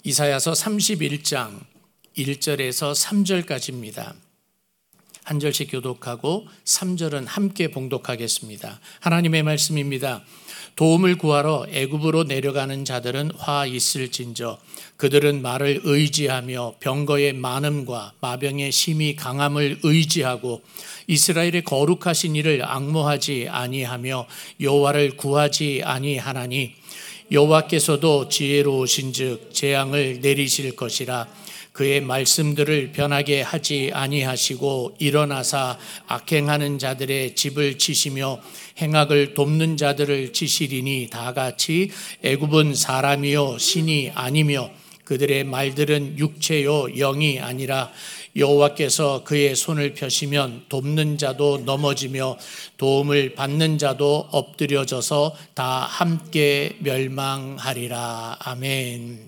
이사야서 31장 1절에서 3절까지입니다. 한 절씩 교독하고 3절은 함께 봉독하겠습니다. 하나님의 말씀입니다. 도움을 구하러 애굽으로 내려가는 자들은 화 있을진저 그들은 말을 의지하며 병거의 많음과 마병의 심히 강함을 의지하고 이스라엘의 거룩하신 이를 앙모하지 아니하며 여호와를 구하지 아니하나니 여호와께서도 지혜로우신즉 재앙을 내리실 것이라. 그의 말씀들을 변하게 하지 아니하시고 일어나사 악행하는 자들의 집을 치시며 행악을 돕는 자들을 치시리니 다같이 애굽은 사람이요 신이 아니며 그들의 말들은 육체요 영이 아니라 여호와께서 그의 손을 펴시면 돕는 자도 넘어지며 도움을 받는 자도 엎드려져서 다 함께 멸망하리라. 아멘.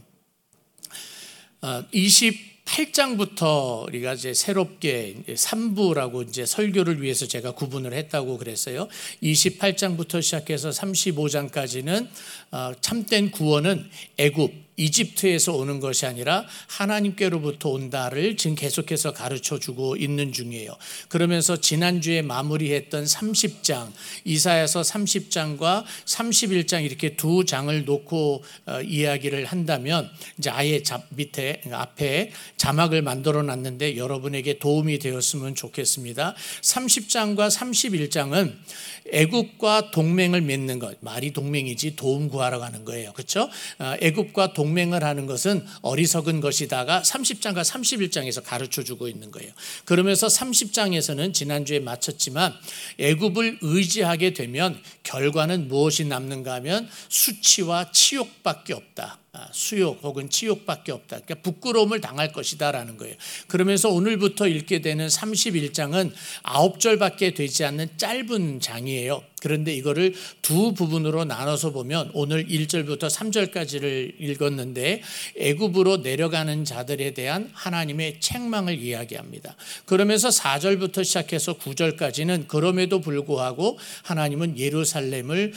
28장부터 우리가 이제 새롭게 3부라고 이제 설교를 위해서 제가 구분을 했다고 그랬어요. 28장부터 시작해서 35장까지는 참된 구원은 애굽 이집트에서 오는 것이 아니라 하나님께로부터 온다를 지금 계속해서 가르쳐주고 있는 중이에요. 그러면서 지난주에 마무리했던 30장, 이사야서 30장과 31장 이렇게 두 장을 놓고 이야기를 한다면 이제 아예 밑에 앞에 자막을 만들어 놨는데 여러분에게 도움이 되었으면 좋겠습니다. 30장과 31장은 애굽과 동맹을 맺는 것, 말이 동맹이지 도움 구하러 가는 거예요. 그렇죠? 애굽과 동맹을 하는 것은 어리석은 것이다가 30장과 31장에서 가르쳐주고 있는 거예요. 그러면서 30장에서는 지난주에 마쳤지만 애굽을 의지하게 되면 결과는 무엇이 남는가 하면 수치와 치욕밖에 없다. 수욕 혹은 치욕밖에 없다. 그러니까 부끄러움을 당할 것이다 라는 거예요. 그러면서 오늘부터 읽게 되는 31장은 9절밖에 되지 않는 짧은 장이에요. 그런데 이거를 두 부분으로 나눠서 보면 오늘 1절부터 3절까지를 읽었는데 애굽으로 내려가는 자들에 대한 하나님의 책망을 이야기합니다. 그러면서 4절부터 시작해서 9절까지는 그럼에도 불구하고 하나님은 예루살렘을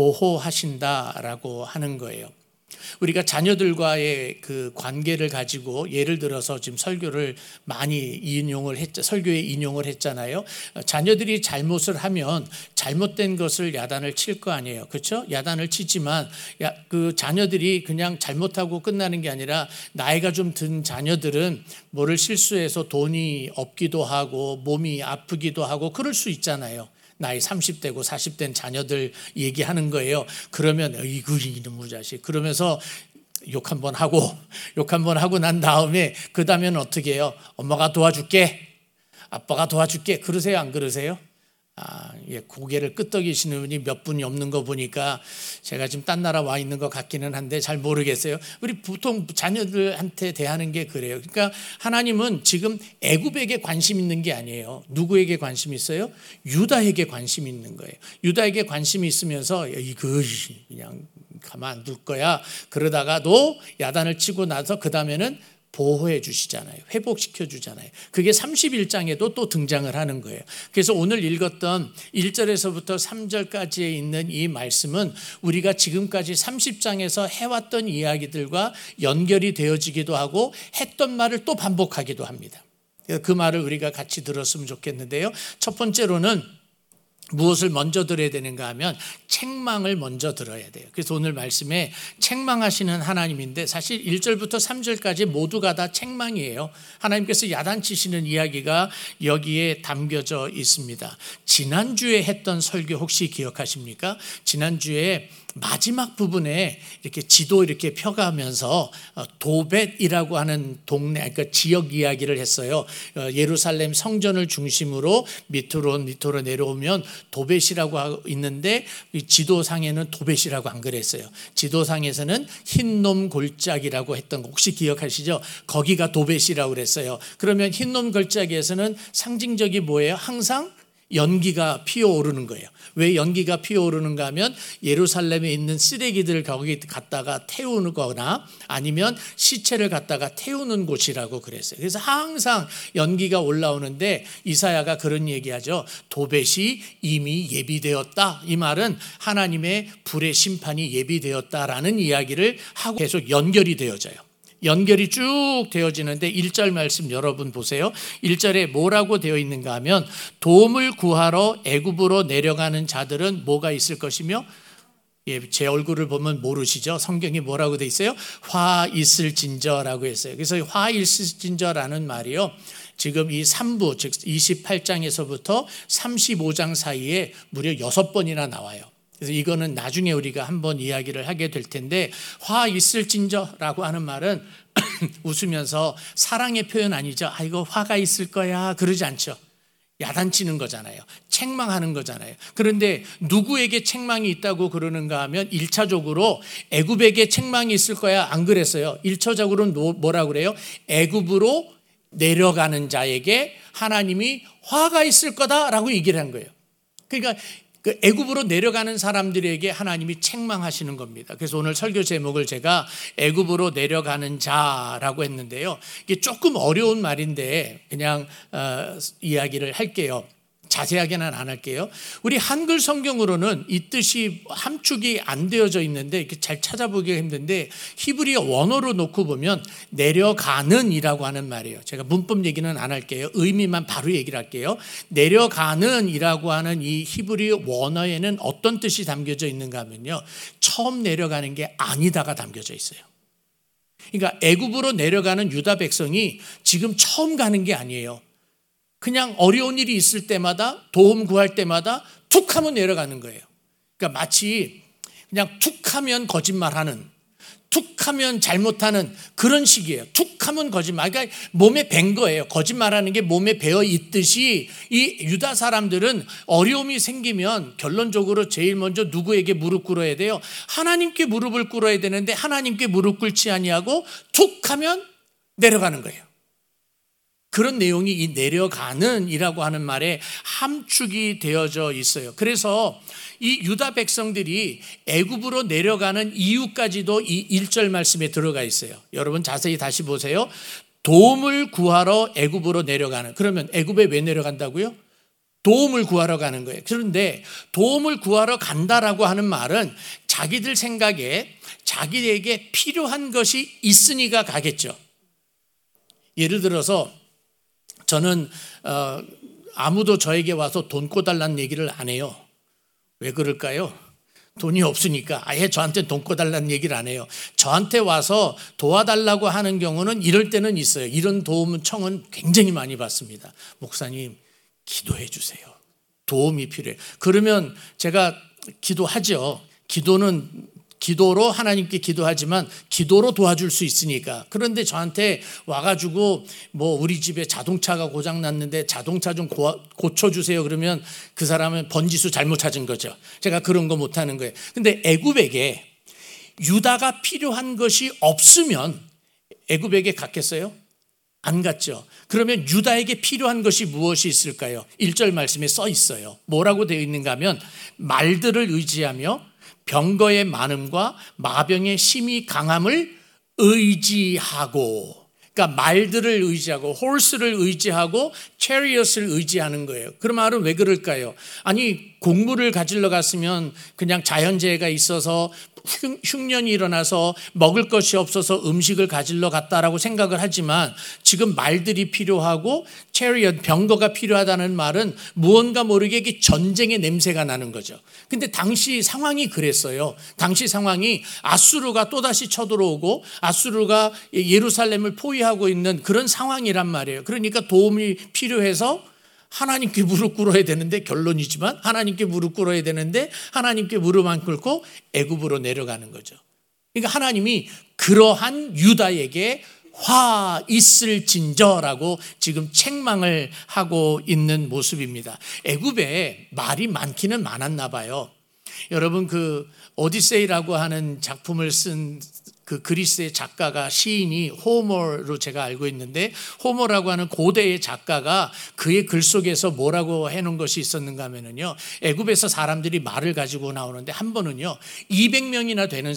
보호하신다라고 하는 거예요. 우리가 자녀들과의 그 관계를 가지고 예를 들어서 지금 설교를 많이 설교에 인용을 했잖아요. 자녀들이 잘못을 하면 잘못된 것을 야단을 칠 거 아니에요. 그렇죠? 야단을 치지만 그 자녀들이 그냥 잘못하고 끝나는 게 아니라 나이가 좀 든 자녀들은 뭐를 실수해서 돈이 없기도 하고 몸이 아프기도 하고 그럴 수 있잖아요. 나이 30대고 40된 자녀들 얘기하는 거예요. 그러면 이구 이놈의 자식 그러면서 욕 한번 하고 난 다음에 그 다음에는 어떻게 해요? 엄마가 도와줄게, 아빠가 도와줄게 그러세요? 안 그러세요? 고개를 끄덕이시는 분이 몇 분이 없는 거 보니까 제가 지금 딴 나라 와 있는 것 같기는 한데 잘 모르겠어요. 우리 보통 자녀들한테 대하는 게 그래요. 그러니까 하나님은 지금 애굽에게 관심 있는 게 아니에요. 누구에게 관심 있어요? 유다에게 관심 있는 거예요. 유다에게 관심이 있으면서 이거 그냥 가만 안 둘 거야. 그러다가도 야단을 치고 나서 그 다음에는 보호해 주시잖아요. 회복시켜 주잖아요. 그게 31장에도 또 등장을 하는 거예요. 그래서 오늘 읽었던 1절에서부터 3절까지에 있는 이 말씀은 우리가 지금까지 30장에서 해왔던 이야기들과 연결이 되어지기도 하고 했던 말을 또 반복하기도 합니다. 그 말을 우리가 같이 들었으면 좋겠는데요. 첫 번째로는 무엇을 먼저 들어야 되는가 하면 책망을 먼저 들어야 돼요. 그래서 오늘 말씀에 책망하시는 하나님인데 사실 1절부터 3절까지 모두가 다 책망이에요. 하나님께서 야단치시는 이야기가 여기에 담겨져 있습니다. 지난주에 했던 설교 혹시 기억하십니까? 지난주에 마지막 부분에 이렇게 지도 이렇게 펴가면서 도벳이라고 하는 동네, 그러니까 지역 이야기를 했어요. 예루살렘 성전을 중심으로 밑으로 내려오면 도벳이라고 있는데 지도상에는 도벳이라고 안 그랬어요. 지도상에서는 흰놈 골짜기라고 했던 거 혹시 기억하시죠? 거기가 도벳이라고 그랬어요. 그러면 흰놈 골짜기에서는 상징적이 뭐예요? 항상 연기가 피어오르는 거예요. 왜 연기가 피어오르는가 하면 예루살렘에 있는 쓰레기들을 거기 갖다가 태우는 거나 아니면 시체를 갖다가 태우는 곳이라고 그랬어요. 그래서 항상 연기가 올라오는데 이사야가 그런 얘기하죠. 도벳이 이미 예비되었다. 이 말은 하나님의 불의 심판이 예비되었다라는 이야기를 하고 계속 연결이 되어져요. 연결이 쭉 되어지는데 1절 말씀 여러분 보세요. 1절에 뭐라고 되어 있는가 하면 도움을 구하러 애굽으로 내려가는 자들은 뭐가 있을 것이며, 제 얼굴을 보면 모르시죠? 성경이 뭐라고 돼 있어요? 화 있을진저라고 했어요. 그래서 화 있을진저라는 말이요, 지금 이 3부 즉 28장에서부터 35장 사이에 무려 6번이나 나와요. 그래서 이거는 나중에 우리가 한번 이야기를 하게 될 텐데, 화 있을진저라고 하는 말은 웃으면서 사랑의 표현 아니죠. 이거 화가 있을 거야 그러지 않죠. 야단치는 거잖아요. 책망하는 거잖아요. 그런데 누구에게 책망이 있다고 그러는가 하면 1차적으로 애굽에게 책망이 있을 거야 안 그랬어요. 1차적으로는 뭐라고 그래요? 애굽으로 내려가는 자에게 하나님이 화가 있을 거다라고 얘기를 한 거예요. 그러니까 그 애굽으로 내려가는 사람들에게 하나님이 책망하시는 겁니다. 그래서 오늘 설교 제목을 제가 애굽으로 내려가는 자라고 했는데요. 이게 조금 어려운 말인데 그냥 이야기를 할게요. 자세하게는 안 할게요. 우리 한글 성경으로는 이 뜻이 함축이 안 되어져 있는데 이렇게 잘 찾아보기가 힘든데, 히브리어 원어로 놓고 보면 내려가는 이라고 하는 말이에요. 제가 문법 얘기는 안 할게요. 의미만 바로 얘기를 할게요. 내려가는 이라고 하는 이 히브리어 원어에는 어떤 뜻이 담겨져 있는가 하면요, 처음 내려가는 게 아니다가 담겨져 있어요. 그러니까 애굽으로 내려가는 유다 백성이 지금 처음 가는 게 아니에요. 그냥 어려운 일이 있을 때마다, 도움 구할 때마다 툭 하면 내려가는 거예요. 그러니까 마치 그냥 툭 하면 거짓말하는, 툭 하면 잘못하는 그런 식이에요. 툭 하면 거짓말. 그러니까 몸에 밴 거예요. 거짓말하는 게 몸에 배어 있듯이 이 유다 사람들은 어려움이 생기면 결론적으로 제일 먼저 누구에게 무릎 꿇어야 돼요? 하나님께 무릎을 꿇어야 되는데 하나님께 무릎 꿇지 아니하고 툭 하면 내려가는 거예요. 그런 내용이 이 내려가는 이라고 하는 말에 함축이 되어져 있어요. 그래서 이 유다 백성들이 애굽으로 내려가는 이유까지도 이 1절 말씀에 들어가 있어요. 여러분 자세히 다시 보세요. 도움을 구하러 애굽으로 내려가는, 그러면 애굽에 왜 내려간다고요? 도움을 구하러 가는 거예요. 그런데 도움을 구하러 간다라고 하는 말은 자기들 생각에 자기에게 필요한 것이 있으니까 가겠죠. 예를 들어서 저는 아무도 저에게 와서 돈 꿔달라는 얘기를 안 해요. 왜 그럴까요? 돈이 없으니까 아예 저한테 돈 꿔달라는 얘기를 안 해요. 저한테 와서 도와달라고 하는 경우는 이럴 때는 있어요. 이런 도움 청은 굉장히 많이 받습니다. 목사님 기도해 주세요. 도움이 필요해요. 그러면 제가 기도하죠. 기도로 하나님께 기도하지만 기도로 도와줄 수 있으니까. 그런데 저한테 와가지고 뭐 우리 집에 자동차가 고장 났는데 자동차 좀 고쳐주세요 그러면 그 사람은 번지수 잘못 찾은 거죠. 제가 그런 거 못하는 거예요. 근데 애굽에게 유다가 필요한 것이 없으면 애굽에게 갔겠어요? 안 갔죠. 그러면 유다에게 필요한 것이 무엇이 있을까요? 1절 말씀에 써 있어요. 뭐라고 되어 있는가 하면 말들을 의지하며 병거의 많음과 마병의 심히 강함을 의지하고, 그러니까 말들을 의지하고 horse를 의지하고 chariot을 의지하는 거예요. 그 말은 왜 그럴까요? 아니 곡물을 가지러 갔으면 그냥 자연재해가 있어서 흉년이 일어나서 먹을 것이 없어서 음식을 가지러 갔다라고 생각을 하지만, 지금 말들이 필요하고 chariot 병거가 필요하다는 말은 무언가 모르게 이게 전쟁의 냄새가 나는 거죠. 근데 당시 상황이 그랬어요. 당시 상황이 아수르가 또다시 쳐들어오고 아수르가 예루살렘을 포위하고 있는 그런 상황이란 말이에요. 그러니까 도움이 필요해서 하나님께 무릎 꿇어야 되는데, 결론이지만 하나님께 무릎 꿇어야 되는데 하나님께 무릎 안 꿇고 애굽으로 내려가는 거죠. 그러니까 하나님이 그러한 유다에게 화 있을진저라고 지금 책망을 하고 있는 모습입니다. 애굽에 말이 많기는 많았나 봐요. 여러분 그 오디세이라고 하는 작품을 쓴 그 그리스의 작가가, 시인이 호머로 제가 알고 있는데, 호머라고 하는 고대의 작가가 그의 글 속에서 뭐라고 해놓은 것이 있었는가 하면요, 애굽에서 사람들이 말을 가지고 나오는데 한 번은요 200명이나 되는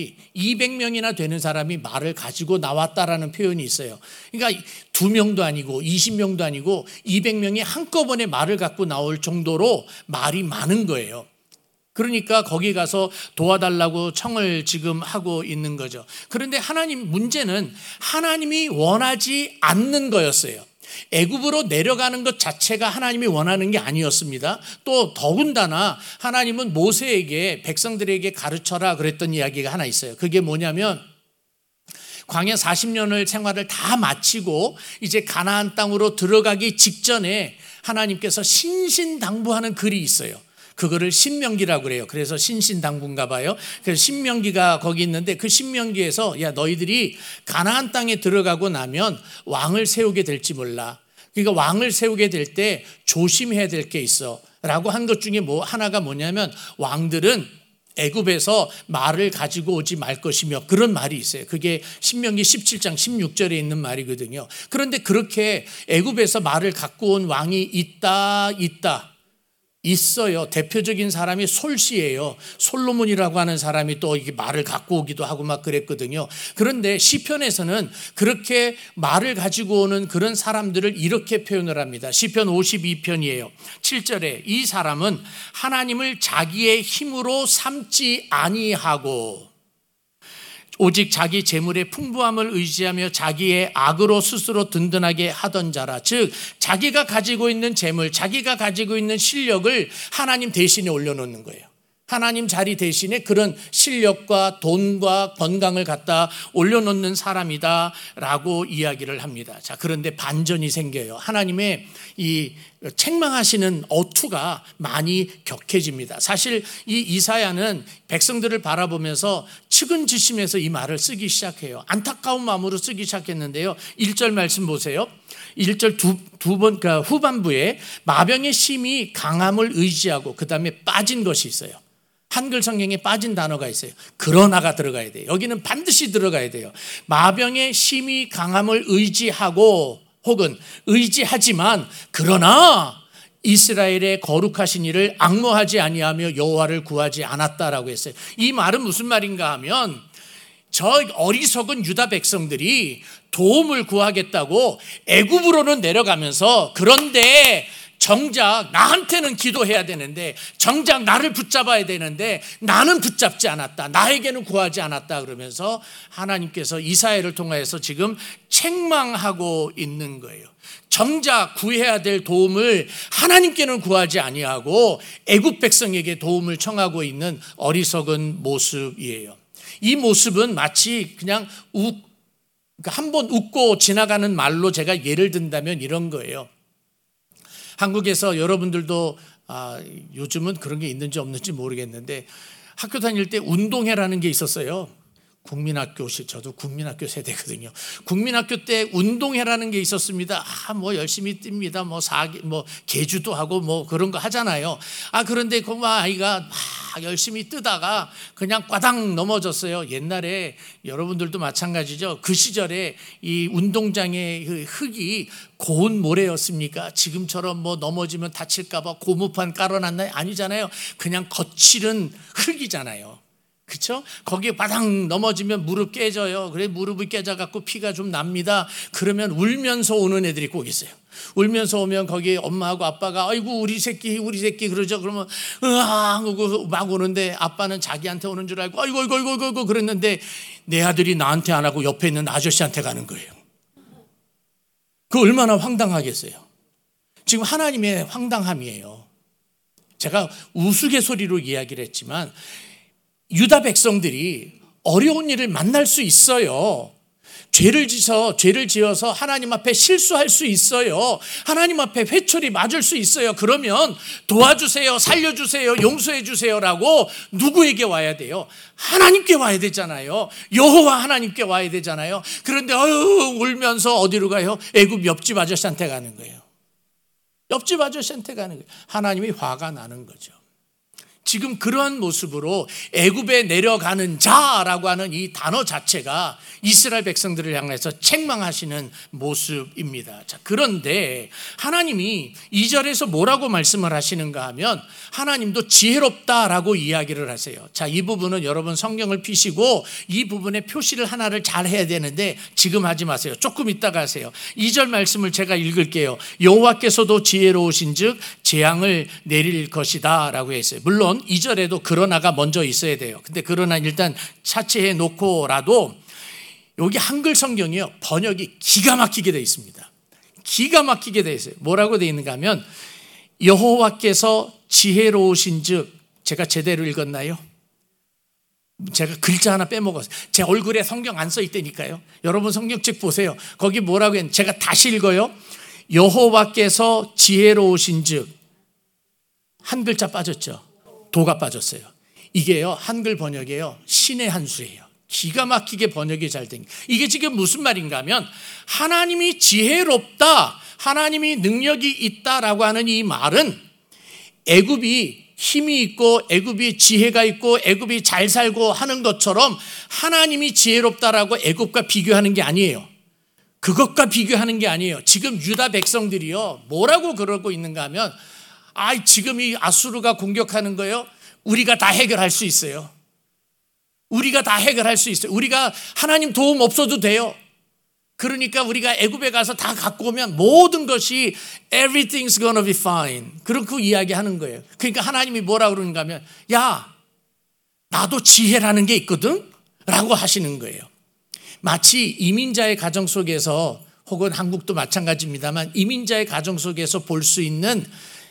사람이 말을 가지고 나왔다라는 표현이 있어요. 그러니까 2명도 아니고 20명도 아니고 200명이 한꺼번에 말을 갖고 나올 정도로 말이 많은 거예요. 그러니까 거기 가서 도와달라고 청을 지금 하고 있는 거죠. 그런데 하나님 문제는 하나님이 원하지 않는 거였어요. 애굽으로 내려가는 것 자체가 하나님이 원하는 게 아니었습니다. 또 더군다나 하나님은 모세에게 백성들에게 가르쳐라 그랬던 이야기가 하나 있어요. 그게 뭐냐면 광야 40년을 생활을 다 마치고 이제 가나안 땅으로 들어가기 직전에 하나님께서 신신당부하는 글이 있어요. 그거를 신명기라고 그래요. 그래서 신신당부인가 봐요. 그래서 신명기가 거기 있는데 그 신명기에서 야 너희들이 가나안 땅에 들어가고 나면 왕을 세우게 될지 몰라. 그러니까 왕을 세우게 될 때 조심해야 될 게 있어 라고 한 것 중에 하나가 뭐냐면 왕들은 애굽에서 말을 가지고 오지 말 것이며 그런 말이 있어요. 그게 신명기 17장 16절에 있는 말이거든요. 그런데 그렇게 애굽에서 말을 갖고 온 왕이 있어요. 대표적인 사람이 솔시예요. 솔로몬이라고 하는 사람이 또 이게 말을 갖고 오기도 하고 막 그랬거든요. 그런데 시편에서는 그렇게 말을 가지고 오는 그런 사람들을 이렇게 표현을 합니다. 시편 52편이에요. 7절에 이 사람은 하나님을 자기의 힘으로 삼지 아니하고 오직 자기 재물의 풍부함을 의지하며 자기의 악으로 스스로 든든하게 하던 자라. 즉 자기가 가지고 있는 재물, 자기가 가지고 있는 실력을 하나님 대신에 올려놓는 거예요. 하나님 자리 대신에 그런 실력과 돈과 건강을 갖다 올려놓는 사람이다라고 이야기를 합니다. 자, 그런데 반전이 생겨요. 하나님의 이 책망하시는 어투가 많이 격해집니다. 사실 이 이사야는 백성들을 바라보면서 측은지심에서 이 말을 쓰기 시작해요. 안타까운 마음으로 쓰기 시작했는데요. 1절 말씀 보세요. 1절 두 번 후반부에 마병의 심이 강함을 의지하고 그 다음에 빠진 것이 있어요. 한글 성경에 빠진 단어가 있어요. 그러나가 들어가야 돼요. 여기는 반드시 들어가야 돼요. 마병의 심히 강함을 의지하고 혹은 의지하지만 그러나 이스라엘의 거룩하신 이를 앙모하지 아니하며 여호와를 구하지 않았다라고 했어요. 이 말은 무슨 말인가 하면 저 어리석은 유다 백성들이 도움을 구하겠다고 애굽으로는 내려가면서 그런데 정작 나한테는 기도해야 되는데 정작 나를 붙잡아야 되는데 나는 붙잡지 않았다. 나에게는 구하지 않았다. 그러면서 하나님께서 이사야를 통하여서 지금 책망하고 있는 거예요. 정작 구해야 될 도움을 하나님께는 구하지 아니하고 애굽 백성에게 도움을 청하고 있는 어리석은 모습이에요. 이 모습은 마치 그냥 한번 웃고 지나가는 말로 제가 예를 든다면 이런 거예요. 한국에서 여러분들도 요즘은 그런 게 있는지 없는지 모르겠는데 학교 다닐 때 운동회라는 게 있었어요. 저도 국민학교 세대거든요. 국민학교 때 운동회라는 게 있었습니다. 뭐 열심히 뜁니다. 뭐 계주도 하고 뭐 그런 거 하잖아요. 그런데 그 아이가 막 열심히 뜨다가 그냥 꽈당 넘어졌어요. 옛날에 여러분들도 마찬가지죠. 그 시절에 이 운동장의 그 흙이 고운 모래였습니까? 지금처럼 뭐 넘어지면 다칠까봐 고무판 깔아놨나요? 아니잖아요. 그냥 거칠은 흙이잖아요. 그렇죠? 거기에 바닥 넘어지면 무릎 깨져요. 그래 무릎이 깨져갖고 피가 좀 납니다. 그러면 울면서 오는 애들이 꼭 있어요. 울면서 오면 거기 엄마하고 아빠가 아이고 우리 새끼 그러죠. 그러면 하고 막 오는데 아빠는 자기한테 오는 줄 알고 아이고 그랬는데 내 아들이 나한테 안 하고 옆에 있는 아저씨한테 가는 거예요. 그 얼마나 황당하겠어요. 지금 하나님의 황당함이에요. 제가 우스갯소리로 이야기를 했지만 유다 백성들이 어려운 일을 만날 수 있어요. 죄를 지어서 하나님 앞에 실수할 수 있어요. 하나님 앞에 회초리 맞을 수 있어요. 그러면 도와주세요, 살려주세요, 용서해 주세요라고 누구에게 와야 돼요? 하나님께 와야 되잖아요. 여호와 하나님께 와야 되잖아요. 그런데 울면서 어디로 가요? 애굽 옆집 아저씨한테 가는 거예요. 옆집 아저씨한테 가는 거예요. 하나님이 화가 나는 거죠. 지금 그러한 모습으로 애굽에 내려가는 자라고 하는 이 단어 자체가 이스라엘 백성들을 향해서 책망하시는 모습입니다. 자, 그런데 하나님이 2절에서 뭐라고 말씀을 하시는가 하면 하나님도 지혜롭다라고 이야기를 하세요. 자, 이 부분은 여러분 성경을 피시고 이 부분에 표시를 하나를 잘 해야 되는데 지금 하지 마세요. 조금 이따가 하세요. 2절 말씀을 제가 읽을게요. 여호와께서도 지혜로우신즉 재앙을 내릴 것이다 라고 했어요. 물론 물론 2절에도 그러나가 먼저 있어야 돼요. 근데 그러나 일단 차치해 놓고라도 여기 한글 성경이요, 번역이 기가 막히게 되어 있습니다. 기가 막히게 되어 있어요. 뭐라고 되어 있는가 하면 여호와께서 지혜로우신 즉, 제가 제대로 읽었나요? 제가 글자 하나 빼먹었어요. 제 얼굴에 성경 안 써 있다니까요. 여러분 성경책 보세요. 거기 뭐라고 했는지 제가 다시 읽어요. 여호와께서 지혜로우신 즉, 한 글자 빠졌죠. 도가 빠졌어요. 이게요, 한글 번역이에요, 신의 한 수예요. 기가 막히게 번역이 잘 된. 이게 지금 무슨 말인가 하면 하나님이 지혜롭다, 하나님이 능력이 있다라고 하는 이 말은 애굽이 힘이 있고 애굽이 지혜가 있고 애굽이 잘 살고 하는 것처럼 하나님이 지혜롭다라고 애굽과 비교하는 게 아니에요. 그것과 비교하는 게 아니에요. 지금 유다 백성들이요, 뭐라고 그러고 있는가 하면 지금 이 아수르가 공격하는 거예요, 우리가 다 해결할 수 있어요. 우리가 다 해결할 수 있어요. 우리가 하나님 도움 없어도 돼요. 그러니까 우리가 애굽에 가서 다 갖고 오면 모든 것이 everything's gonna be fine. 그렇게 이야기하는 거예요. 그러니까 하나님이 뭐라 그러는가 하면 야, 나도 지혜라는 게 있거든 라고 하시는 거예요. 마치 이민자의 가정 속에서, 혹은 한국도 마찬가지입니다만 이민자의 가정 속에서 볼 수 있는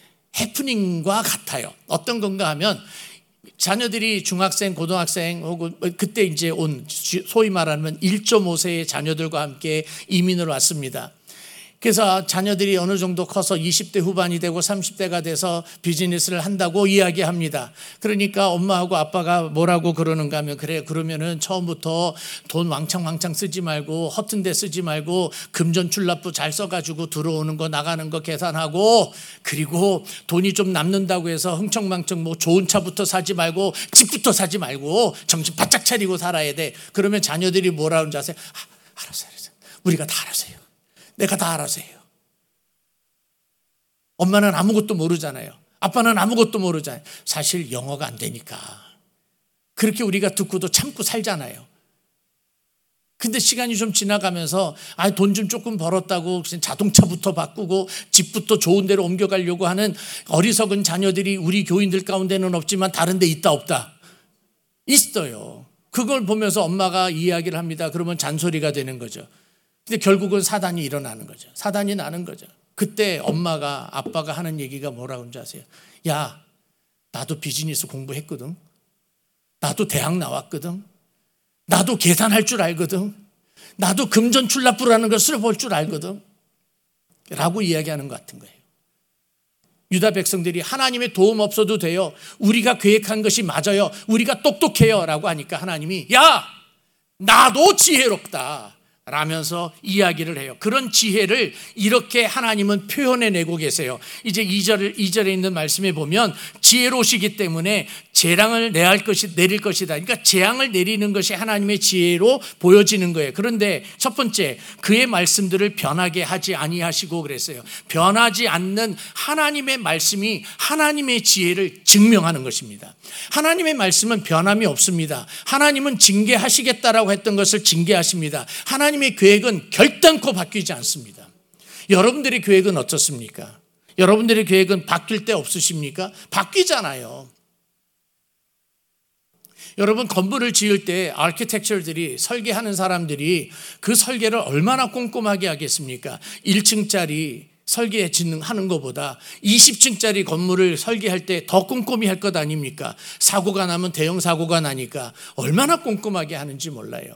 해프닝과 같아요. 어떤 건가 하면 자녀들이 중학생, 고등학생 혹은 그때 이제 온 소위 말하면 1.5세의 자녀들과 함께 이민을 왔습니다. 그래서 자녀들이 어느 정도 커서 20대 후반이 되고 30대가 돼서 비즈니스를 한다고 이야기합니다. 그러니까 엄마하고 아빠가 뭐라고 그러는가 하면 그래, 그러면은 처음부터 돈 왕창 쓰지 말고 허튼 데 쓰지 말고 금전출납부 잘 써가지고 들어오는 거 나가는 거 계산하고, 그리고 돈이 좀 남는다고 해서 흥청망청 뭐 좋은 차부터 사지 말고 집부터 사지 말고 정신 바짝 차리고 살아야 돼. 그러면 자녀들이 뭐라 하는지 아세요? 알았어요. 우리가 다 알아서 해요. 내가 다 알아서 해요. 엄마는 아무것도 모르잖아요. 아빠는 아무것도 모르잖아요. 사실 영어가 안 되니까 그렇게 우리가 듣고도 참고 살잖아요. 근데 시간이 좀 지나가면서 돈 좀 조금 벌었다고 자동차부터 바꾸고 집부터 좋은 데로 옮겨가려고 하는 어리석은 자녀들이 우리 교인들 가운데는 없지만 다른 데 있다 없다? 있어요. 그걸 보면서 엄마가 이야기를 합니다. 그러면 잔소리가 되는 거죠. 근데 결국은 사단이 일어나는 거죠. 사단이 나는 거죠. 그때 엄마가, 아빠가 하는 얘기가 뭐라고 하는지 아세요? 야, 나도 비즈니스 공부했거든. 나도 대학 나왔거든. 나도 계산할 줄 알거든. 나도 금전출납부라는 것을 볼 줄 알거든. 라고 이야기하는 것 같은 거예요. 유다 백성들이 하나님의 도움 없어도 돼요. 우리가 계획한 것이 맞아요. 우리가 똑똑해요. 라고 하니까 하나님이 야, 나도 지혜롭다 라면서 이야기를 해요. 그런 지혜를 이렇게 하나님은 표현해내고 계세요. 이제 2절에 있는 말씀에 보면 지혜로우시기 때문에 재앙을 내릴 것이다. 그러니까 재앙을 내리는 것이 하나님의 지혜로 보여지는 거예요. 그런데 첫 번째, 그의 말씀들을 변하게 하지 아니하시고 그랬어요. 변하지 않는 하나님의 말씀이 하나님의 지혜를 증명하는 것입니다. 하나님의 말씀은 변함이 없습니다. 하나님은 징계하시겠다라고 했던 것을 징계하십니다. 하나님의 계획은 결단코 바뀌지 않습니다. 여러분들의 계획은 어떻습니까? 여러분들의 계획은 바뀔 때 없으십니까? 바뀌잖아요. 여러분, 건물을 지을 때 아키텍처들이, 설계하는 사람들이 그 설계를 얼마나 꼼꼼하게 하겠습니까? 1층짜리 설계 하는 것보다 20층짜리 건물을 설계할 때 더 꼼꼼히 할 것 아닙니까? 사고가 나면 대형 사고가 나니까 얼마나 꼼꼼하게 하는지 몰라요.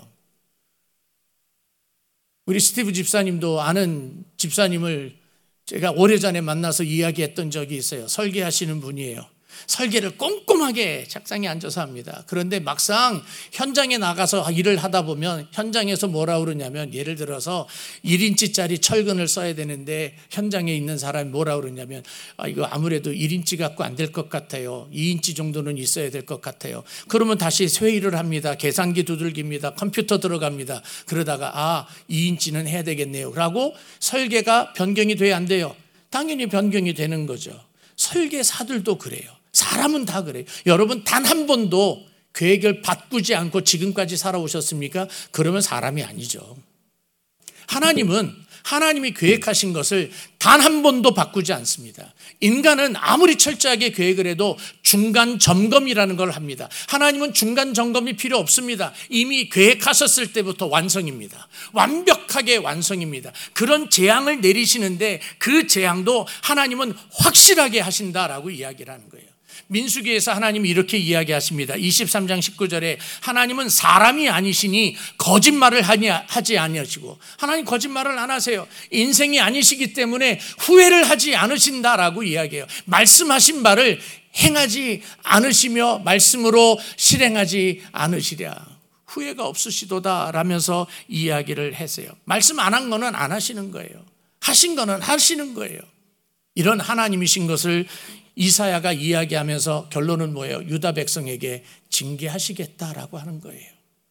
우리 스티브 집사님도 아는 집사님을 제가 오래전에 만나서 이야기했던 적이 있어요. 설계하시는 분이에요. 설계를 꼼꼼하게 책상에 앉아서 합니다. 그런데 막상 현장에 나가서 일을 하다 보면 현장에서 뭐라 그러냐면, 예를 들어서 1인치짜리 철근을 써야 되는데 현장에 있는 사람이 뭐라 그러냐면 이거 아무래도 1인치 갖고 안 될 것 같아요. 2인치 정도는 있어야 될 것 같아요. 그러면 다시 회의를 합니다. 계산기 두들깁니다. 컴퓨터 들어갑니다. 그러다가 2인치는 해야 되겠네요 라고 설계가 변경이 돼야 안 돼요? 당연히 변경이 되는 거죠. 설계사들도 그래요. 사람은 다 그래요. 여러분, 단 한 번도 계획을 바꾸지 않고 지금까지 살아오셨습니까? 그러면 사람이 아니죠. 하나님이 계획하신 것을 단 한 번도 바꾸지 않습니다. 인간은 아무리 철저하게 계획을 해도 중간 점검이라는 걸 합니다. 하나님은 중간 점검이 필요 없습니다. 이미 계획하셨을 때부터 완성입니다. 완벽하게 완성입니다. 그런 재앙을 내리시는데 그 재앙도 하나님은 확실하게 하신다라고 이야기를 하는 거예요. 민수기에서 하나님이 이렇게 이야기하십니다. 23장 19절에 하나님은 사람이 아니시니 거짓말을 하지 아니하시고, 하나님 거짓말을 안 하세요. 인생이 아니시기 때문에 후회를 하지 않으신다라고 이야기해요. 말씀하신 바를 행하지 않으시며 말씀으로 실행하지 않으시랴. 후회가 없으시도다 라면서 이야기를 하세요. 말씀 안 한 거는 안 하시는 거예요. 하신 거는 하시는 거예요. 이런 하나님이신 것을 이사야가 이야기하면서 결론은 뭐예요? 유다 백성에게 징계하시겠다라고 하는 거예요.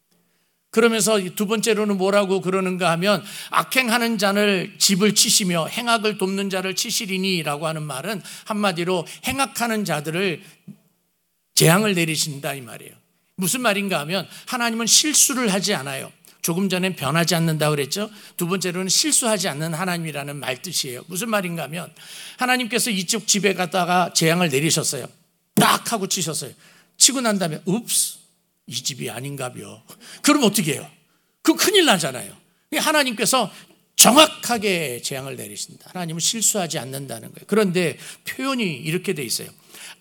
그러면서 두 번째로는 뭐라고 그러는가 하면 악행하는 자를 집을 치시며 행악을 돕는 자를 치시리니 라고 하는 말은 한마디로 행악하는 자들을 재앙을 내리신다 이 말이에요. 무슨 말인가 하면 하나님은 실수를 하지 않아요. 조금 전엔 변하지 않는다고 그랬죠. 두 번째로는 실수하지 않는 하나님이라는 말 뜻이에요. 무슨 말인가 하면 하나님께서 이쪽 집에 갔다가 재앙을 내리셨어요. 딱 하고 치셨어요. 치고 난 다음에 읍스, 이 집이 아닌가벼. 그럼 어떻게 해요? 그럼 큰일 나잖아요. 하나님께서 정확하게 재앙을 내리신다. 하나님은 실수하지 않는다는 거예요. 그런데 표현이 이렇게 돼 있어요.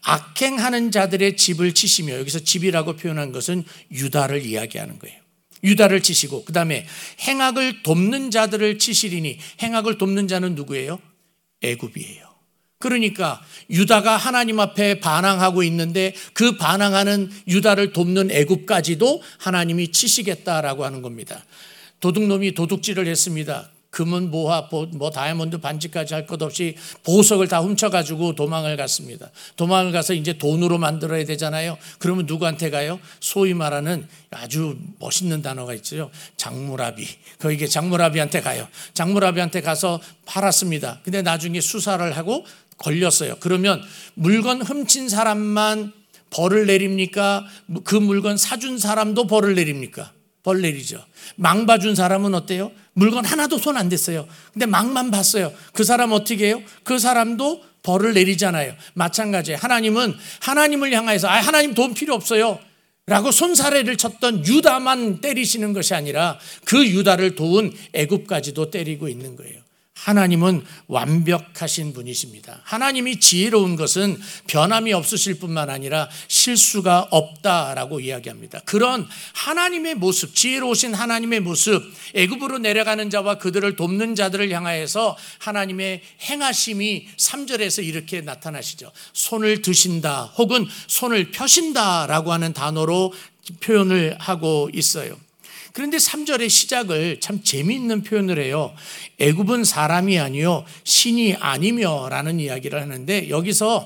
악행하는 자들의 집을 치시며, 여기서 집이라고 표현한 것은 유다를 이야기하는 거예요. 유다를 치시고, 그 다음에 행악을 돕는 자들을 치시리니, 행악을 돕는 자는 누구예요? 애굽이에요. 그러니까 유다가 하나님 앞에 반항하고 있는데 그 반항하는 유다를 돕는 애굽까지도 하나님이 치시겠다라고 하는 겁니다. 도둑놈이 도둑질을 했습니다. 금은 모화, 다이아몬드 반지까지 할 것 없이 보석을 다 훔쳐가지고 도망을 갔습니다. 도망을 가서 이제 돈으로 만들어야 되잖아요. 그러면 누구한테 가요? 소위 말하는 아주 멋있는 단어가 있죠. 장무라비. 거기에 장무라비한테 가요. 장무라비한테 가서 팔았습니다. 근데 나중에 수사를 하고 걸렸어요. 그러면 물건 훔친 사람만 벌을 내립니까? 그 물건 사준 사람도 벌을 내립니까? 벌 내리죠. 망 봐준 사람은 어때요? 물건 하나도 손 안 댔어요. 근데 망만 봤어요. 그 사람 어떻게 해요? 그 사람도 벌을 내리잖아요. 마찬가지예요. 하나님은 하나님을 향해서 하나님 돈 필요 없어요 라고 손사래를 쳤던 유다만 때리시는 것이 아니라 그 유다를 도운 애굽까지도 때리고 있는 거예요. 하나님은 완벽하신 분이십니다. 하나님이 지혜로운 것은 변함이 없으실 뿐만 아니라 실수가 없다라고 이야기합니다. 그런 하나님의 모습, 지혜로우신 하나님의 모습, 애굽으로 내려가는 자와 그들을 돕는 자들을 향하여서 하나님의 행하심이 3절에서 이렇게 나타나시죠. 손을 드신다 혹은 손을 펴신다라고 하는 단어로 표현을 하고 있어요. 그런데 3절의 시작을 참 재미있는 표현을 해요. 애굽은 사람이 아니요 신이 아니며 라는 이야기를 하는데, 여기서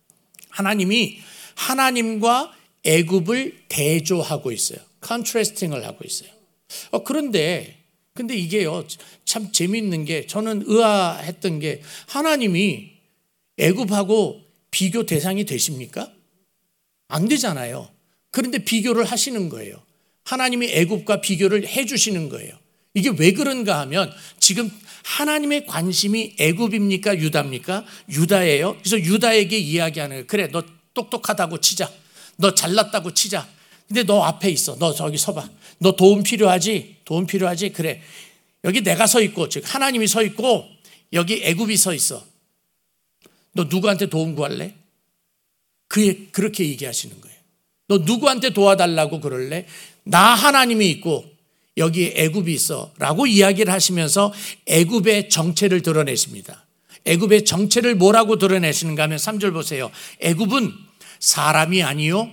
하나님이 하나님과 애굽을 대조하고 있어요. 컨트래스팅을 하고 있어요. 그런데 이게요 참 재미있는 게, 저는 의아했던 게, 하나님이 애굽하고 비교 대상이 되십니까? 안 되잖아요. 그런데 비교를 하시는 거예요. 하나님이 애굽과 비교를 해주시는 거예요. 이게 왜 그런가 하면 지금 하나님의 관심이 애굽입니까? 유다입니까? 유다예요. 그래서 유다에게 이야기하는 거예요. 그래, 너 똑똑하다고 치자. 너 잘났다고 치자. 근데 너 앞에 있어. 너 저기 서봐. 너 도움 필요하지? 도움 필요하지? 그래. 여기 내가 서 있고, 즉 하나님이 서 있고 여기 애굽이 서 있어. 너 누구한테 도움 구할래? 그렇게 얘기하시는 거예요. 너 누구한테 도와달라고 그럴래? 나 하나님이 있고 여기 애굽이 있어 라고 이야기를 하시면서 애굽의 정체를 드러내십니다. 애굽의 정체를 뭐라고 드러내시는가 하면 3절 보세요. 애굽은 사람이 아니요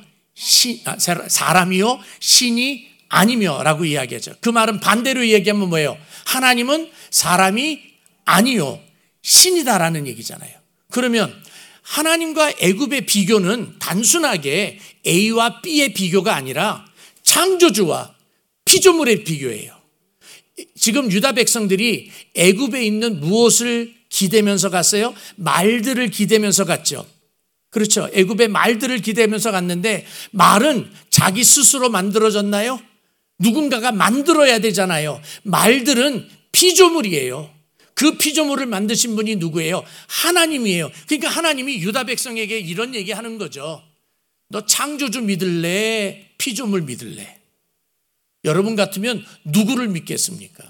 사람이요 신이 아니며 라고 이야기하죠. 그 말은 반대로 얘기하면 뭐예요? 하나님은 사람이 아니요 신이다라는 얘기잖아요. 그러면 하나님과 애굽의 비교는 단순하게 A와 B의 비교가 아니라 창조주와 피조물의 비교예요. 지금 유다 백성들이 애굽에 있는 무엇을 기대면서 갔어요? 말들을 기대면서 갔죠. 그렇죠. 애굽의 말들을 기대면서 갔는데, 말은 자기 스스로 만들어졌나요? 누군가가 만들어야 되잖아요. 말들은 피조물이에요. 그 피조물을 만드신 분이 누구예요? 하나님이에요. 그러니까 하나님이 유다 백성에게 이런 얘기하는 거죠. 너 창조주 믿을래? 피조물 믿을래? 여러분 같으면 누구를 믿겠습니까?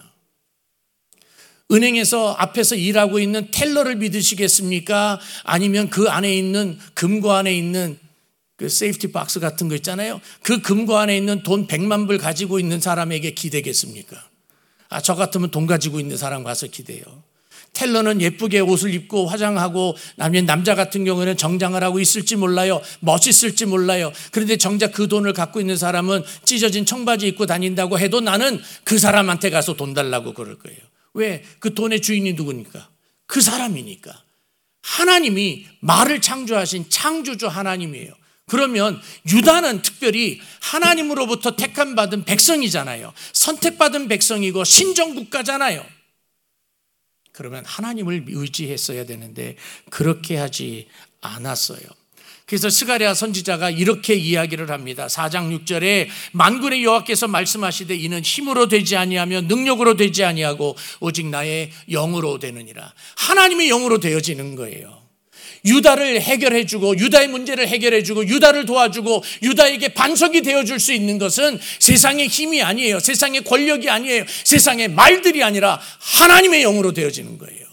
은행에서 앞에서 일하고 있는 텔러를 믿으시겠습니까? 아니면 그 안에 있는 금고 안에 있는 그 세이프티 박스 같은 거 있잖아요. 그 금고 안에 있는 돈 100만 불 가지고 있는 사람에게 기대겠습니까? 저 같으면 돈 가지고 있는 사람 가서 기대요. 텔러는 예쁘게 옷을 입고 화장하고 남자 같은 경우는 정장을 하고 있을지 몰라요. 멋있을지 몰라요. 그런데 정작 그 돈을 갖고 있는 사람은 찢어진 청바지 입고 다닌다고 해도 나는 그 사람한테 가서 돈 달라고 그럴 거예요. 왜? 그 돈의 주인이 누구니까? 그 사람이니까. 하나님이 말을 창조하신 창조주 하나님이에요. 그러면 유다는 특별히 하나님으로부터 택함받은 백성이잖아요. 선택받은 백성이고 신정국가잖아요. 그러면 하나님을 의지했어야 되는데 그렇게 하지 않았어요. 그래서 스가랴 선지자가 이렇게 이야기를 합니다. 4장 6절에 만군의 여호와께서 말씀하시되 이는 힘으로 되지 아니하며 능력으로 되지 아니하고 오직 나의 영으로 되느니라. 하나님의 영으로 되어지는 거예요. 유다를 해결해주고 유다의 문제를 해결해주고 유다를 도와주고 유다에게 반석이 되어줄 수 있는 것은 세상의 힘이 아니에요. 세상의 권력이 아니에요. 세상의 말들이 아니라 하나님의 영으로 되어지는 거예요.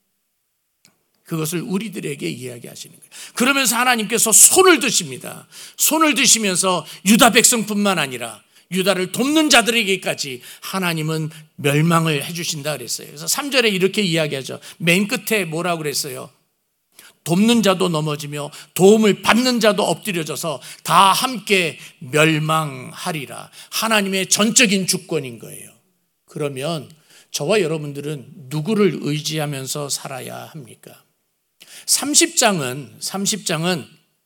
그것을 우리들에게 이야기하시는 거예요. 그러면서 하나님께서 손을 드십니다. 손을 드시면서 유다 백성뿐만 아니라 유다를 돕는 자들에게까지 하나님은 멸망을 해주신다 그랬어요. 그래서 3절에 이렇게 이야기하죠. 맨 끝에 뭐라고 그랬어요? 돕는 자도 넘어지며 도움을 받는 자도 엎드려져서 다 함께 멸망하리라. 하나님의 전적인 주권인 거예요. 그러면 저와 여러분들은 누구를 의지하면서 살아야 합니까? 30장은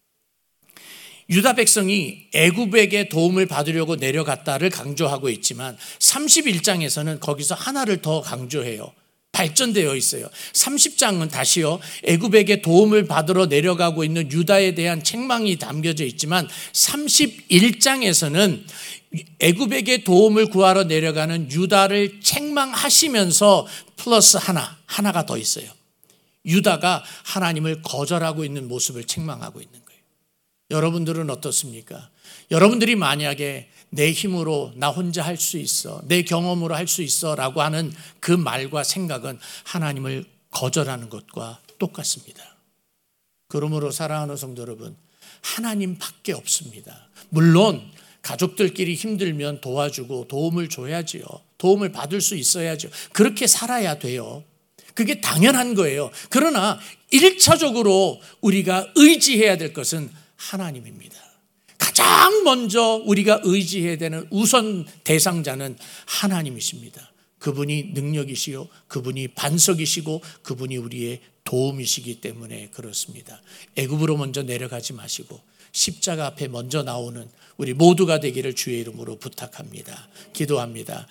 유다 백성이 애굽에게 도움을 받으려고 내려갔다를 강조하고 있지만 31장에서는 거기서 하나를 더 강조해요. 발전되어 있어요. 30장은 다시요, 애굽에게 도움을 받으러 내려가고 있는 유다에 대한 책망이 담겨져 있지만 31장에서는 애굽에게 도움을 구하러 내려가는 유다를 책망하시면서 플러스 하나가 더 있어요. 유다가 하나님을 거절하고 있는 모습을 책망하고 있는 거예요. 여러분들은 어떻습니까? 여러분들이 만약에 내 힘으로 나 혼자 할 수 있어, 내 경험으로 할 수 있어 라고 하는 그 말과 생각은 하나님을 거절하는 것과 똑같습니다. 그러므로 사랑하는 성도 여러분, 하나님밖에 없습니다. 물론 가족들끼리 힘들면 도와주고 도움을 줘야지요. 도움을 받을 수 있어야죠. 그렇게 살아야 돼요. 그게 당연한 거예요. 그러나 1차적으로 우리가 의지해야 될 것은 하나님입니다. 가장 먼저 우리가 의지해야 되는 우선 대상자는 하나님이십니다. 그분이 능력이시요, 그분이 반석이시고 그분이 우리의 도움이시기 때문에 그렇습니다. 애굽으로 먼저 내려가지 마시고 십자가 앞에 먼저 나오는 우리 모두가 되기를 주의 이름으로 부탁합니다. 기도합니다.